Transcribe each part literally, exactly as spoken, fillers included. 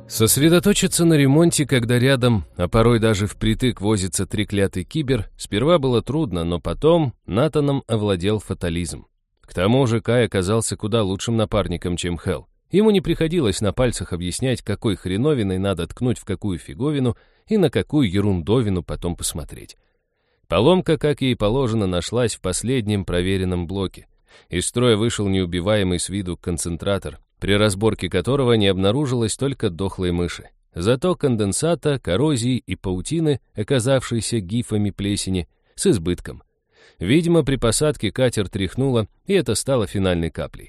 Сосредоточиться на ремонте, когда рядом, а порой даже впритык возится треклятый кибер, сперва было трудно, но потом Натаном овладел фатализм. К тому же Кай оказался куда лучшим напарником, чем Хелл. Ему не приходилось на пальцах объяснять, какой хреновиной надо ткнуть в какую фиговину и на какую ерундовину потом посмотреть. Поломка, как ей положено, нашлась в последнем проверенном блоке. Из строя вышел неубиваемый с виду концентратор, при разборке которого не обнаружилось только дохлой мыши. Зато конденсата, коррозии и паутины, оказавшиеся гифами плесени, с избытком. Видимо, при посадке катер тряхнуло, и это стало финальной каплей.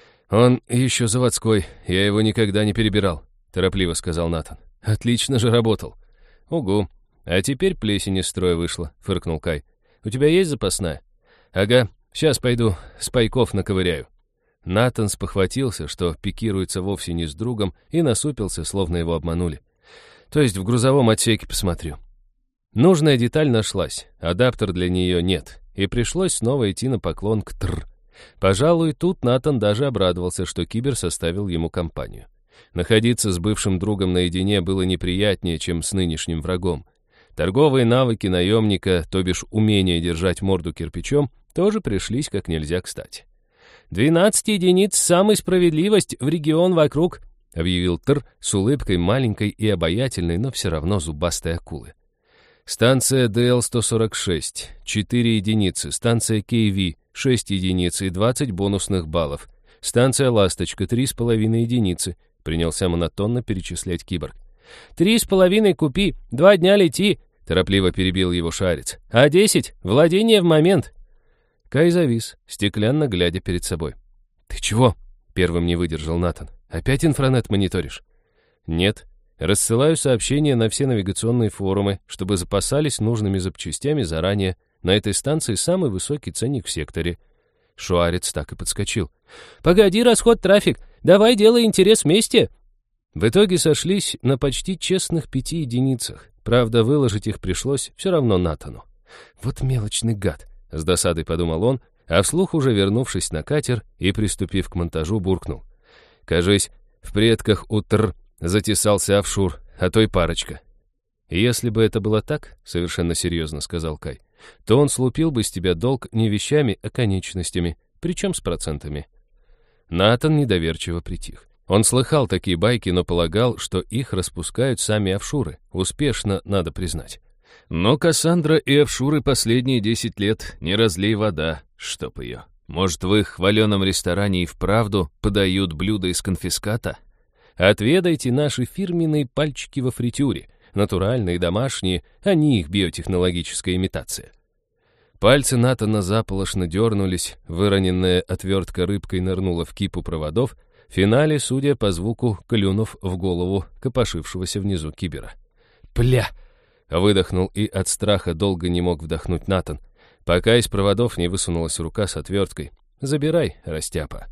«Он еще заводской, я его никогда не перебирал», — торопливо сказал Натан. «Отлично же работал». «Угу. А теперь плесень из строя вышла», — фыркнул Кай. «У тебя есть запасная?» «Ага, сейчас пойду с пайков наковыряю». Натан спохватился, что пикируется вовсе не с другом, и насупился, словно его обманули. «То есть в грузовом отсеке посмотрю». Нужная деталь нашлась, адаптер для нее нет, и пришлось снова идти на поклон к ТР. Пожалуй, тут Натан даже обрадовался, что кибер составил ему компанию. Находиться с бывшим другом наедине было неприятнее, чем с нынешним врагом. Торговые навыки наемника, то бишь умение держать морду кирпичом, тоже пришлись как нельзя кстати. «Двенадцать единиц самой справедливость в регион вокруг», — объявил Тр с улыбкой маленькой и обаятельной, но все равно зубастой акулы. «Станция Д Л сто сорок шесть, четыре единицы, станция Кей Ви, шесть единиц и двадцать бонусных баллов, станция Ласточка, три с половиной единицы», — принялся монотонно перечислять киборг. «Три с половиной купи, два дня лети», — торопливо перебил его шарец. «А десять — владение в момент». Кай завис, стеклянно глядя перед собой. «Ты чего?» — первым не выдержал Натан. «Опять инфранет мониторишь?» «Нет. Рассылаю сообщения на все навигационные форумы, чтобы запасались нужными запчастями заранее. На этой станции самый высокий ценник в секторе». Шуарец так и подскочил. «Погоди, расход трафик. Давай делай интерес вместе». В итоге сошлись на почти честных пяти единицах. Правда, выложить их пришлось все равно Натану. «Вот мелочный гад», — с досадой подумал он, а вслух уже вернувшись на катер и приступив к монтажу, буркнул. «Кажись, в предках у Тр затесался офшур, а то и парочка». «Если бы это было так, — совершенно серьезно сказал Кай, — то он слупил бы с тебя долг не вещами, а конечностями, причем с процентами». Натан недоверчиво притих. Он слыхал такие байки, но полагал, что их распускают сами офшуры. Успешно, надо признать. Но Кассандра и офшуры последние десять лет не разлей вода, чтоб ее. Может, в их хваленом ресторане и вправду подают блюда из конфиската? Отведайте наши фирменные пальчики во фритюре. Натуральные, домашние, а не их биотехнологическая имитация. Пальцы Натана заполошно дернулись, выроненная отвертка рыбкой нырнула в кипу проводов, в финале, судя по звуку, клюнув в голову копошившегося внизу кибера. «Пля!» — выдохнул и от страха долго не мог вдохнуть Натан, пока из проводов не высунулась рука с отверткой. «Забирай, растяпа».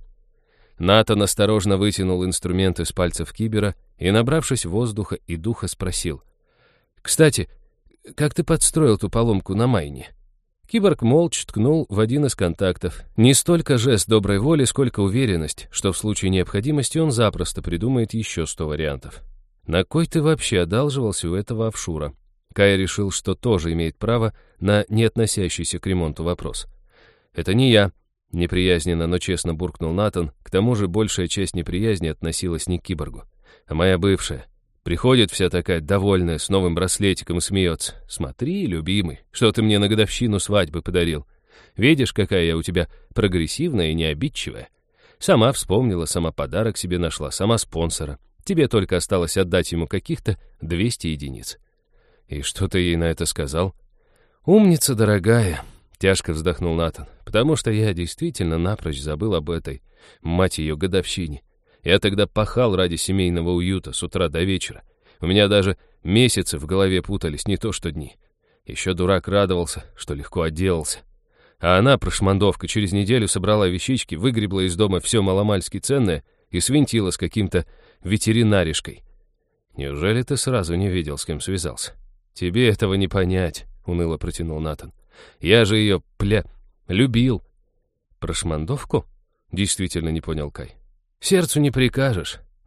Натан осторожно вытянул инструмент из пальцев кибера и, набравшись воздуха и духа, спросил. «Кстати, как ты подстроил ту поломку на майне?» Киборг молча ткнул в один из контактов. Не столько жест доброй воли, сколько уверенность, что в случае необходимости он запросто придумает еще сто вариантов. «На кой ты вообще одалживался у этого офшура?» Кай решил, что тоже имеет право на не относящийся к ремонту вопрос. «Это не я», — неприязненно, но честно буркнул Натан. К тому же большая часть неприязни относилась не к киборгу, а моя бывшая. Приходит вся такая довольная, с новым браслетиком и смеется. «Смотри, любимый, что ты мне на годовщину свадьбы подарил. Видишь, какая я у тебя прогрессивная и необидчивая. Сама вспомнила, сама подарок себе нашла, сама спонсора. Тебе только осталось отдать ему каких-то двести единиц». «И что ты ей на это сказал?» «Умница, дорогая», — тяжко вздохнул Натан, «потому что я действительно напрочь забыл об этой, мать ее, годовщине. Я тогда пахал ради семейного уюта с утра до вечера. У меня даже месяцы в голове путались, не то что дни. Еще дурак радовался, что легко отделался. А она, прошмандовка, через неделю собрала вещички, выгребла из дома все маломальски ценное и свинтила с каким-то ветеринаришкой. Неужели ты сразу не видел, с кем связался?» «Тебе этого не понять», — уныло протянул Натан. «Я же ее, пля, любил». «Прошмандовку?» — действительно не понял Кай. «Сердцу не прикажешь», —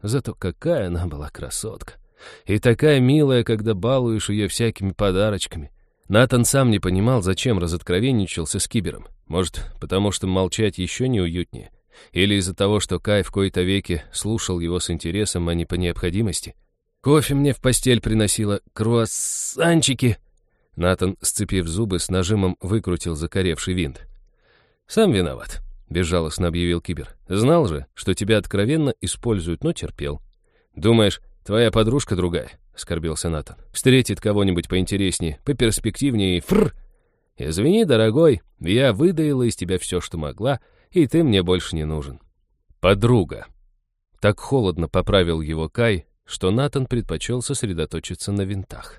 Зато какая она была красотка. И такая милая, когда балуешь ее всякими подарочками. Натан сам не понимал, зачем разоткровенничался с Кибером. Может, потому что молчать еще неуютнее? Или из-за того, что Кай в кои-то веки слушал его с интересом, а не по необходимости? Кофе мне в постель приносила, круассанчики. Натан, сцепив зубы, с нажимом выкрутил закоревший винт. «Сам виноват», — безжалостно объявил Кибер. «Знал же, что тебя откровенно используют, но терпел». «Думаешь, твоя подружка другая?» — оскорбился Натан. «Встретит кого-нибудь поинтереснее, поперспективнее и фрр! Извини, дорогой, я выдаила из тебя все, что могла, и ты мне больше не нужен». «Подруга». Так холодно поправил его Кай, что Натан предпочел сосредоточиться на винтах.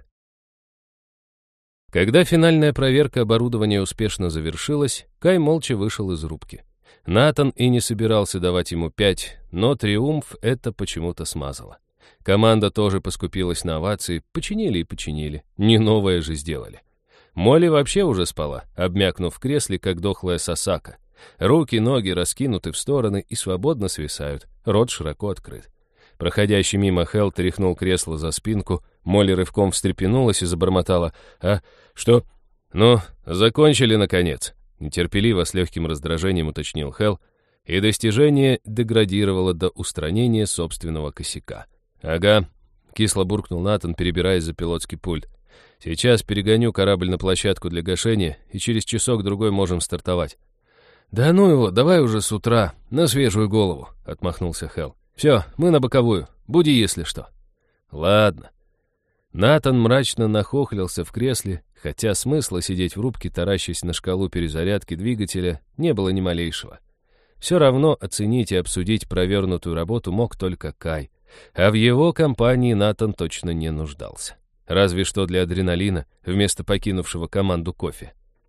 Когда финальная проверка оборудования успешно завершилась, Кай молча вышел из рубки. Натан и не собирался давать ему пять, но триумф это почему-то смазало. Команда тоже поскупилась на овации, починили и починили, не новое же сделали. Молли вообще уже спала, обмякнув в кресле, как дохлая сосака. Руки, ноги раскинуты в стороны и свободно свисают, рот широко открыт. Проходящий мимо Хелл тряхнул кресло за спинку, Молли рывком встрепенулась и забормотала. «А, что? Ну, закончили, наконец!» Нетерпеливо, с легким раздражением уточнил Хелл, и достижение деградировало до устранения собственного косяка. «Ага», — кисло буркнул Натан, перебираясь за пилотский пульт. «Сейчас перегоню корабль на площадку для гашения, и через часок-другой можем стартовать». «Да ну его, давай уже с утра, на свежую голову», — отмахнулся Хелл. «Все, мы на боковую, буди, если что». «Ладно». Натан мрачно нахохлился в кресле, хотя смысла сидеть в рубке, таращась на шкалу перезарядки двигателя, не было ни малейшего. Все равно оценить и обсудить провернутую работу мог только Кай, а в его компании Натан точно не нуждался. Разве что для адреналина, вместо покинувшего команду кофе.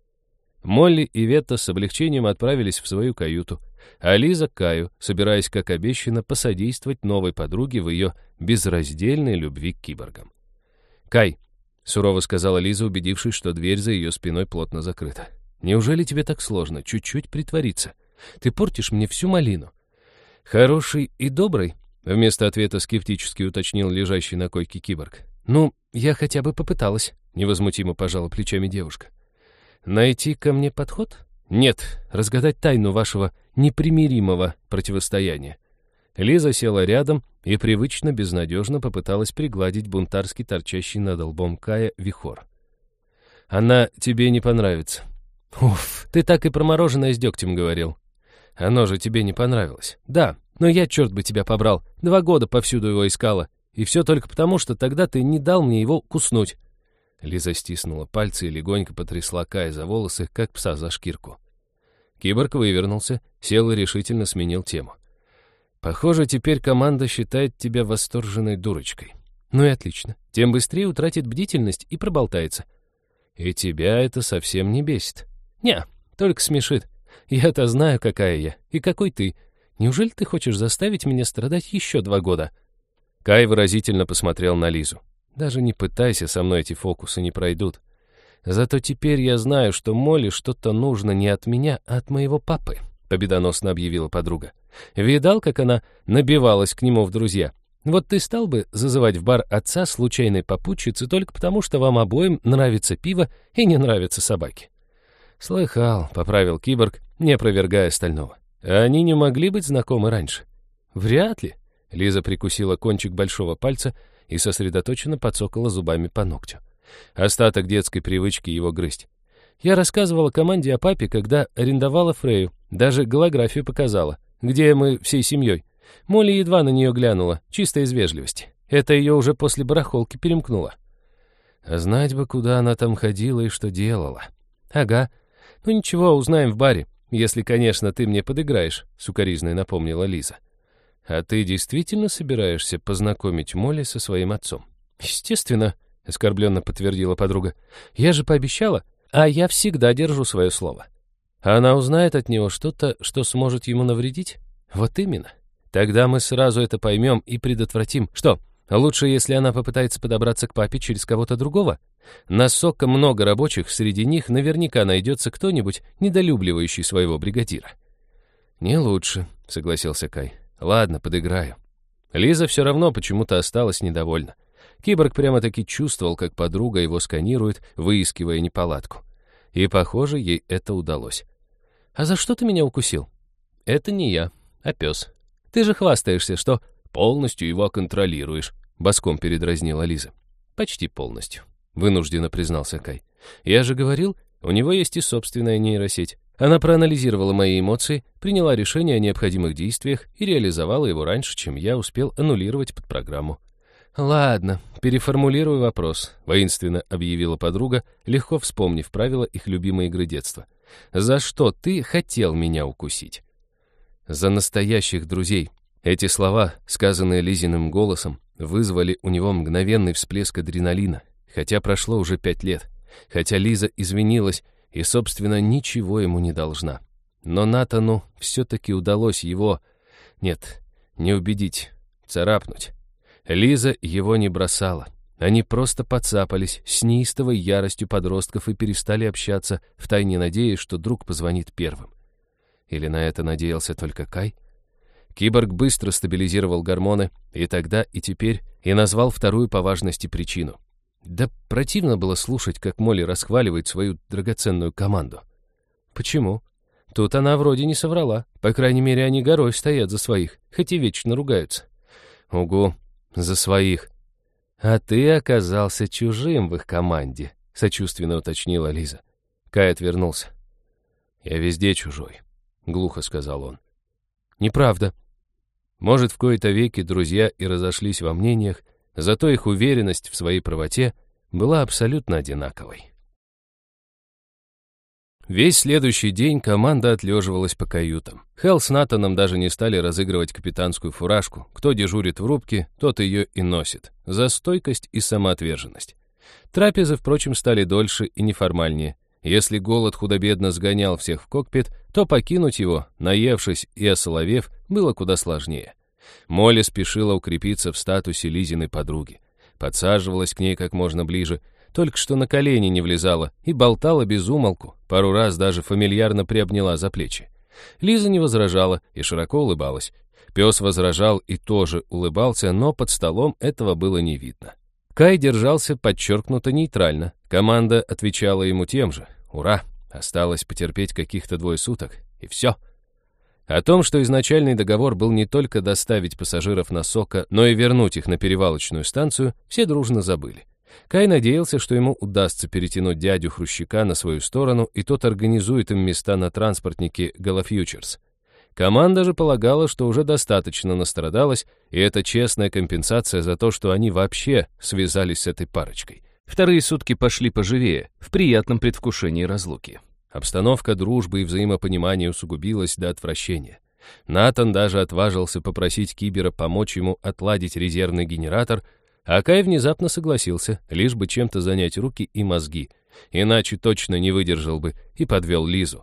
Молли и Ветта с облегчением отправились в свою каюту, а Лиза к Каю, собираясь, как обещано, посодействовать новой подруге в ее безраздельной любви к киборгам. «Кай», — сурово сказала Лиза, убедившись, что дверь за ее спиной плотно закрыта, «неужели тебе так сложно чуть-чуть притвориться? Ты портишь мне всю малину». «Хороший и добрый», — вместо ответа скептически уточнил лежащий на койке киборг. «Ну, я хотя бы попыталась», — невозмутимо пожала плечами девушка. «Найти ко мне подход? Нет, разгадать тайну вашего непримиримого противостояния». Лиза села рядом и привычно безнадежно попыталась пригладить бунтарски торчащий над лбом Кая вихор. «Она тебе не понравится». «Уф, ты так и про мороженое с дегтем говорил». «Оно же тебе не понравилось». «Да, но я, черт бы тебя побрал, два года повсюду его искала, и все только потому, что тогда ты не дал мне его куснуть». Лиза стиснула пальцы и легонько потрясла Кая за волосы, как пса за шкирку. Киборг вывернулся, сел и решительно сменил тему. «Похоже, теперь команда считает тебя восторженной дурочкой». «Ну и отлично. Тем быстрее утратит бдительность и проболтается». «И тебя это совсем не бесит?» «Не, только смешит. Я-то знаю, какая я и какой ты. Неужели ты хочешь заставить меня страдать еще два года?» Кай выразительно посмотрел на Лизу. «Даже не пытайся, со мной эти фокусы не пройдут. Зато теперь я знаю, что Молли что-то нужно не от меня, а от моего папы», — победоносно объявила подруга. «Видал, как она набивалась к нему в друзья? Вот ты стал бы зазывать в бар отца случайной попутчицы только потому, что вам обоим нравится пиво и не нравятся собаки?» «Слыхал», — поправил киборг, не опровергая остального. «А они не могли быть знакомы раньше?» «Вряд ли», — Лиза прикусила кончик большого пальца и сосредоточенно подсокала зубами по ногтю. Остаток детской привычки его грызть. «Я рассказывала команде о папе, когда арендовала Фрею, даже голографию показала, где мы всей семьей. Молли едва на нее глянула, чисто из вежливости. Это ее уже после барахолки перемкнуло». «А знать бы, куда она там ходила и что делала». «Ага. Ну ничего, узнаем в баре, если, конечно, ты мне подыграешь», — сукоризной напомнила Лиза. «А ты действительно собираешься познакомить Молли со своим отцом?» «Естественно», — оскорбленно подтвердила подруга. «Я же пообещала, а я всегда держу свое слово. А она узнает от него что-то, что сможет ему навредить? Вот именно. Тогда мы сразу это поймем и предотвратим. Что, лучше, если она попытается подобраться к папе через кого-то другого? Настолько много рабочих, среди них наверняка найдется кто-нибудь, недолюбливающий своего бригадира». «Не лучше», — согласился Кай. «Ладно, подыграю». Лиза все равно почему-то осталась недовольна. Киборг прямо-таки чувствовал, как подруга его сканирует, выискивая неполадку. И, похоже, ей это удалось. «А за что ты меня укусил?» «Это не я, а пес. Ты же хвастаешься, что полностью его контролируешь», — боском передразнила Лиза. «Почти полностью», — вынужденно признался Кай. «Я же говорил, у него есть и собственная нейросеть. Она проанализировала мои эмоции, приняла решение о необходимых действиях и реализовала его раньше, чем я успел аннулировать под программу». «Ладно, переформулирую вопрос», — воинственно объявила подруга, легко вспомнив правила их любимой игры детства. «За что ты хотел меня укусить?» «За настоящих друзей». Эти слова, сказанные Лизиным голосом, вызвали у него мгновенный всплеск адреналина, хотя прошло уже пять лет, хотя Лиза извинилась и, собственно, ничего ему не должна. Но Натану все-таки удалось его... Нет, не убедить, царапнуть. Лиза его не бросала. Они просто подцапались с неистовой яростью подростков и перестали общаться, втайне надеясь, что друг позвонит первым. Или на это надеялся только Кай? Киборг быстро стабилизировал гормоны, и тогда, и теперь, и назвал вторую по важности причину. Да противно было слушать, как Молли расхваливает свою драгоценную команду. Почему? Тут она вроде не соврала. По крайней мере, они горой стоят за своих, хоть и вечно ругаются. Угу. За своих. А ты оказался чужим в их команде, сочувственно уточнила Лиза. Кай отвернулся. Я везде чужой, глухо сказал он. Неправда. Может, в кои-то веки друзья и разошлись во мнениях, зато их уверенность в своей правоте была абсолютно одинаковой. Весь следующий день команда отлеживалась по каютам. Хелл с Натаном даже не стали разыгрывать капитанскую фуражку. Кто дежурит в рубке, тот ее и носит. За стойкость и самоотверженность. Трапезы, впрочем, стали дольше и неформальнее. Если голод худо-бедно сгонял всех в кокпит, то покинуть его, наевшись и осоловев, было куда сложнее. Молли спешила укрепиться в статусе Лизиной подруги. Подсаживалась к ней как можно ближе, только что на колени не влезала и болтала без умолку, пару раз даже фамильярно приобняла за плечи. Лиза не возражала и широко улыбалась. Пес возражал и тоже улыбался, но под столом этого было не видно. Кай держался подчеркнуто нейтрально, команда отвечала ему тем же. Ура! Осталось потерпеть каких-то двое суток, и все. О том, что изначальный договор был не только доставить пассажиров на Сока, но и вернуть их на перевалочную станцию, все дружно забыли. Кай надеялся, что ему удастся перетянуть дядю Хрущика на свою сторону, и тот организует им места на транспортнике Галафьючерс. Команда же полагала, что уже достаточно настрадалась, и это честная компенсация за то, что они вообще связались с этой парочкой. Вторые сутки пошли поживее, в приятном предвкушении разлуки. Обстановка дружбы и взаимопонимания усугубилась до отвращения. Натан даже отважился попросить Кибера помочь ему отладить резервный генератор, а Кай внезапно согласился, лишь бы чем-то занять руки и мозги, иначе точно не выдержал бы и подвел Лизу.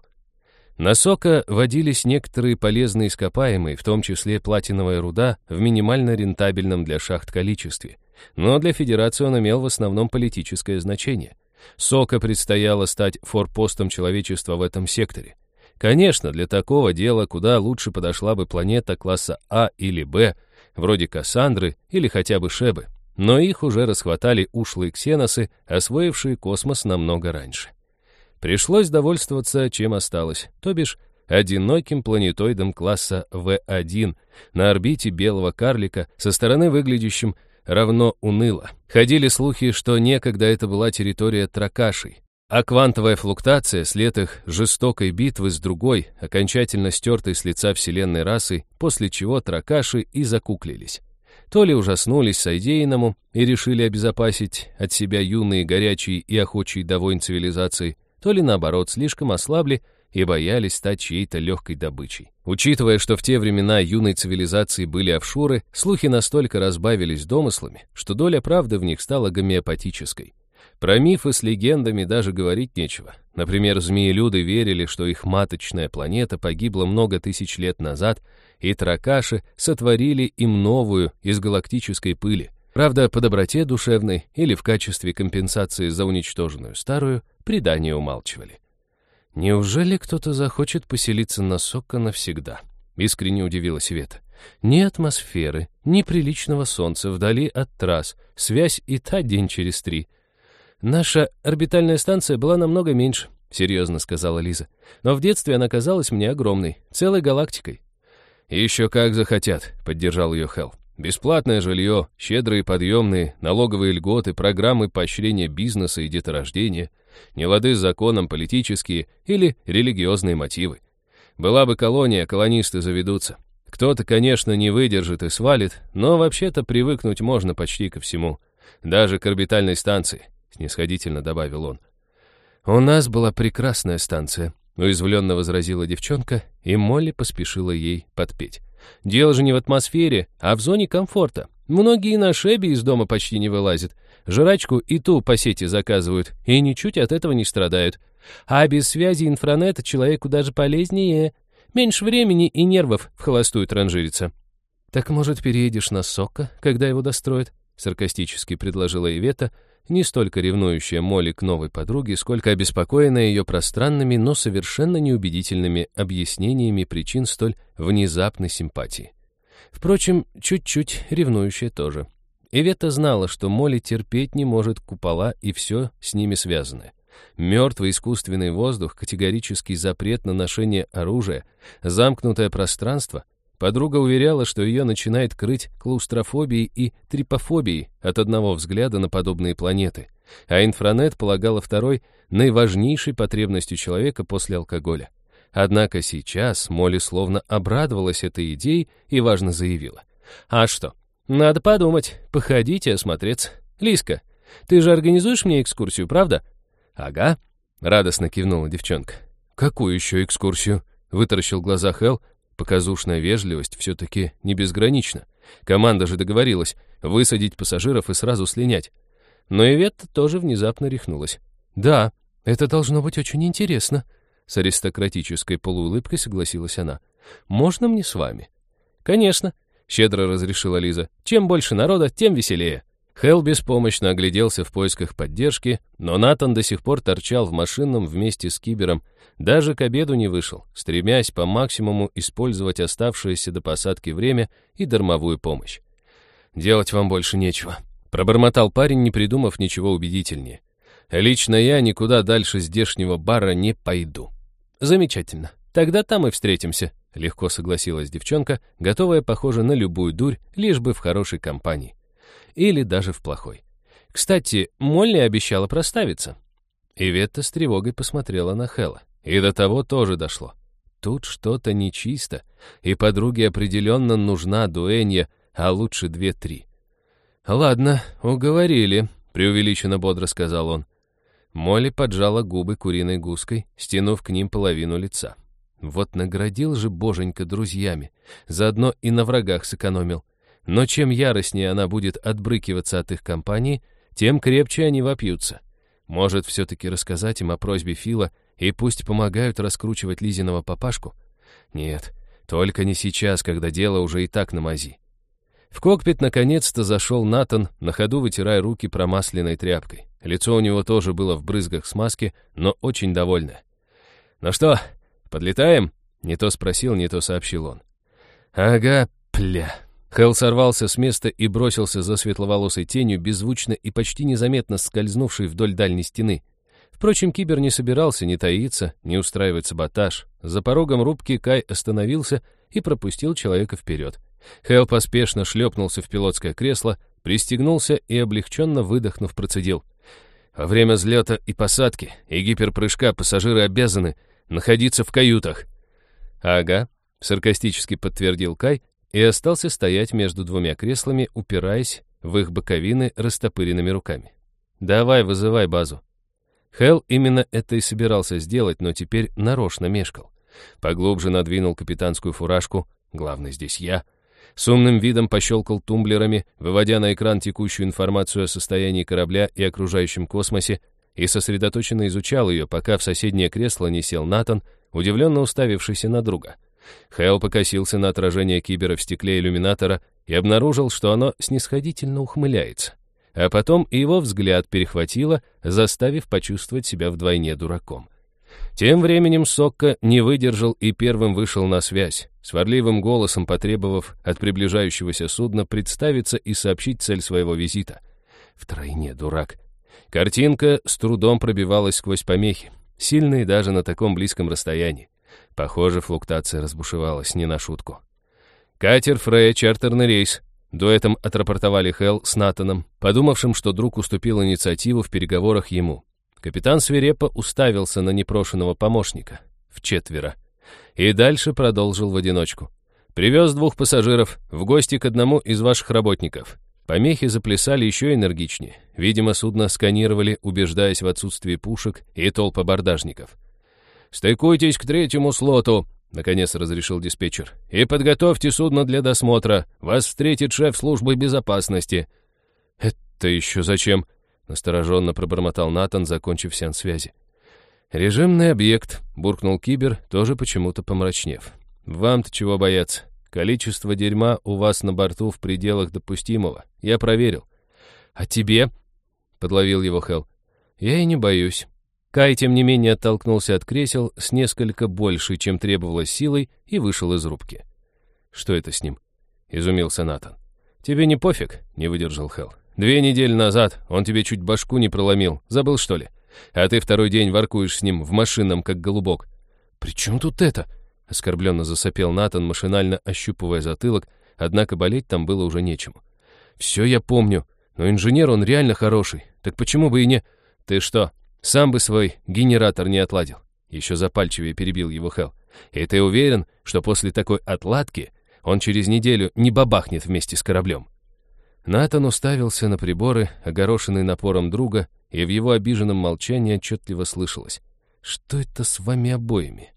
На Сока водились некоторые полезные ископаемые, в том числе платиновая руда, в минимально рентабельном для шахт количестве. Но для Федерации он имел в основном политическое значение. Сока предстояло стать форпостом человечества в этом секторе. Конечно, для такого дела куда лучше подошла бы планета класса А или Б, вроде Кассандры или хотя бы Шебы. Но их уже расхватали ушлые ксеносы, освоившие космос намного раньше. Пришлось довольствоваться, чем осталось, то бишь одиноким планетоидом класса В один на орбите белого карлика, со стороны выглядящим равно уныло. Ходили слухи, что некогда это была территория Тракашей, а квантовая флуктация, след их жестокой битвы с другой, окончательно стертой с лица вселенной расой, после чего Тракаши и закуклились. То ли ужаснулись содеянному и решили обезопасить от себя юные, горячие и охочие до войн цивилизации, то ли, наоборот, слишком ослабли и боялись стать чьей-то легкой добычей. Учитывая, что в те времена юной цивилизации были офшоры, слухи настолько разбавились домыслами, что доля правды в них стала гомеопатической. Про мифы с легендами даже говорить нечего. Например, змеелюды верили, что их маточная планета погибла много тысяч лет назад, и Тракаши сотворили им новую из галактической пыли. Правда, по доброте душевной или в качестве компенсации за уничтоженную старую, предания умалчивали. «Неужели кто-то захочет поселиться на Сока навсегда?» — искренне удивилась Света. Ни атмосферы, ни приличного солнца вдали от трасс, связь и та день через три. Наша орбитальная станция была намного меньше, серьезно сказала Лиза. Но в детстве она казалась мне огромной, целой галактикой. «Еще как захотят», — поддержал ее Хелл. «Бесплатное жилье, щедрые подъемные, налоговые льготы, программы поощрения бизнеса и деторождения, нелады с законом, политические или религиозные мотивы. Была бы колония, колонисты заведутся. Кто-то, конечно, не выдержит и свалит, но вообще-то привыкнуть можно почти ко всему. Даже к орбитальной станции», — снисходительно добавил он. «У нас была прекрасная станция», — уязвленно возразила девчонка, и Молли поспешила ей подпеть. «Дело же не в атмосфере, а в зоне комфорта. Многие на шебе из дома почти не вылазят. Жрачку и ту по сети заказывают, и ничуть от этого не страдают. А без связи инфранета человеку даже полезнее. Меньше времени и нервов в холостую транжириться». «Так, может, переедешь на Сокко, когда его достроят?» — саркастически предложила Ивета, не столько ревнующая Молли к новой подруге, сколько обеспокоенная ее пространными, но совершенно неубедительными объяснениями причин столь внезапной симпатии. Впрочем, чуть-чуть ревнующая тоже. Ивета знала, что Молли терпеть не может купола и все с ними связанное. Мертвый искусственный воздух, категорический запрет на ношение оружия, замкнутое пространство. Подруга уверяла, что ее начинает крыть клаустрофобией и трипофобией от одного взгляда на подобные планеты, а инфранет полагала второй наиважнейшей потребностью человека после алкоголя. Однако сейчас Молли словно обрадовалась этой идее и важно заявила. «А что? Надо подумать, походить и осмотреться. Лиска, ты же организуешь мне экскурсию, правда?» «Ага», — радостно кивнула девчонка. «Какую еще экскурсию?» — вытаращил глаза Хелл. Показушная вежливость все-таки не безгранична. Команда же договорилась высадить пассажиров и сразу слинять. Но Иветта тоже внезапно рехнулась. «Да, это должно быть очень интересно», — с аристократической полуулыбкой согласилась она. «Можно мне с вами?» «Конечно», — щедро разрешила Лиза. «Чем больше народа, тем веселее». Хелл беспомощно огляделся в поисках поддержки, но Натан до сих пор торчал в машинном вместе с Кибером, даже к обеду не вышел, стремясь по максимуму использовать оставшееся до посадки время и дармовую помощь. «Делать вам больше нечего», — пробормотал парень, не придумав ничего убедительнее. «Лично я никуда дальше здешнего бара не пойду». «Замечательно. Тогда там и встретимся», — легко согласилась девчонка, готовая, похоже, на любую дурь, лишь бы в хорошей компании. Или даже в плохой. «Кстати, Молли обещала проставиться». Иветта с тревогой посмотрела на Хэлла. И до того тоже дошло. Тут что-то нечисто, и подруге определенно нужна дуэнья, а лучше две-три. «Ладно, уговорили», — преувеличенно бодро сказал он. Молли поджала губы куриной гуской, стянув к ним половину лица. Вот наградил же боженька друзьями, заодно и на врагах сэкономил. Но чем яростнее она будет отбрыкиваться от их компании, тем крепче они вопьются. Может, все-таки рассказать им о просьбе Фила, и пусть помогают раскручивать Лизиного папашку? Нет, только не сейчас, когда дело уже и так на мази. В кокпит наконец-то зашел Натан, на ходу вытирая руки промасленной тряпкой. Лицо у него тоже было в брызгах смазки, но очень довольное. «Ну что, подлетаем?» — не то спросил, не то сообщил он. «Ага, пля». Хелл сорвался с места и бросился за светловолосой тенью, беззвучно и почти незаметно скользнувшей вдоль дальней стены. Впрочем, Кибер не собирался ни таиться, ни устраивать саботаж. За порогом рубки Кай остановился и пропустил человека вперед. Хелл поспешно шлепнулся в пилотское кресло, пристегнулся и, облегченно выдохнув, процедил. «Во время взлета и посадки и гиперпрыжка пассажиры обязаны находиться в каютах». «Ага», — саркастически подтвердил Кай, и остался стоять между двумя креслами, упираясь в их боковины растопыренными руками. «Давай, вызывай базу». Хелл именно это и собирался сделать, но теперь нарочно мешкал. Поглубже надвинул капитанскую фуражку, главный здесь я, с умным видом пощелкал тумблерами, выводя на экран текущую информацию о состоянии корабля и окружающем космосе, и сосредоточенно изучал ее, пока в соседнее кресло не сел Натан, удивленно уставившийся на друга. Хелл покосился на отражение Кибера в стекле иллюминатора и обнаружил, что оно снисходительно ухмыляется. А потом и его взгляд перехватило, заставив почувствовать себя вдвойне дураком. Тем временем Сокко не выдержал и первым вышел на связь. сварливым голосом потребовав от приближающегося судна представиться и сообщить цель своего визита. Втройне дурак. Картинка с трудом пробивалась сквозь помехи, сильные даже на таком близком расстоянии. Похоже, флуктуация разбушевалась не на шутку. «Катер Фрея, чартерный рейс», — дуэтом отрапортовали Хелл с Натаном, подумавшим, что друг уступил инициативу в переговорах ему. Капитан свирепо уставился на непрошенного помощника. Вчетверо. И дальше продолжил в одиночку. «Привез двух пассажиров в гости к одному из ваших работников». Помехи заплясали еще энергичнее. Видимо, судно сканировали, убеждаясь в отсутствии пушек и толп абордажников. «Стыкуйтесь к третьему слоту», — наконец разрешил диспетчер, «и подготовьте судно для досмотра. Вас встретит шеф службы безопасности». «Это еще зачем?» — настороженно пробормотал Натан, закончив сеанс связи. «Режимный объект», — буркнул Кибер, тоже почему-то помрачнев. «Вам-то чего бояться? Количество дерьма у вас на борту в пределах допустимого. Я проверил». «А тебе?» — подловил его Хелл. «Я и не боюсь». Кай, тем не менее, оттолкнулся от кресел с несколько большей, чем требовалось, силой, и вышел из рубки. «Что это с ним?» — изумился Натан. «Тебе не пофиг?» — не выдержал Хелл. «Две недели назад он тебе чуть башку не проломил. Забыл, что ли? А ты второй день воркуешь с ним в машинном, как голубок». «При чем тут это?» — оскорбленно засопел Натан, машинально ощупывая затылок, однако болеть там было уже нечему. «Все я помню, но инженер он реально хороший. Так почему бы и не...» «Ты что, сам бы свой генератор не отладил?» Еще запальчивее перебил его Хелл. «И ты уверен, что после такой отладки он через неделю не бабахнет вместе с кораблем?» Натан уставился на приборы, огорошенный напором друга, и в его обиженном молчании отчетливо слышалось: «Что это с вами обоими?